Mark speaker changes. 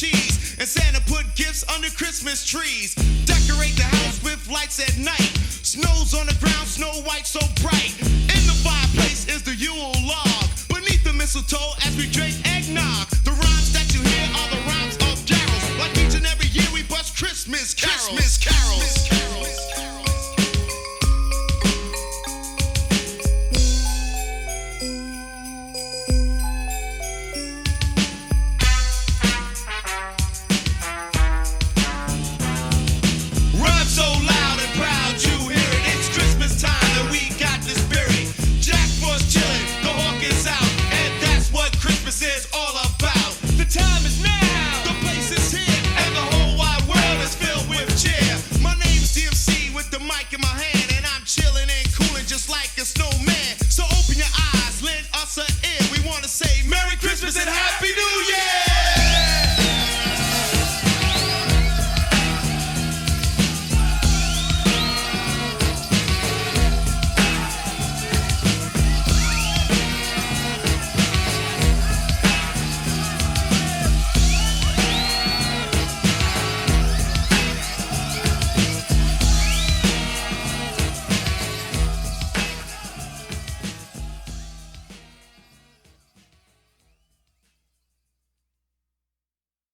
Speaker 1: cheese. And Santa put gifts under Christmas trees. Decorate the house with lights at night. Snow's on the ground, Snow White so bright. In the fireplace is the Yule log. Beneath the mistletoe as we drink eggnog. The rhymes that you hear are the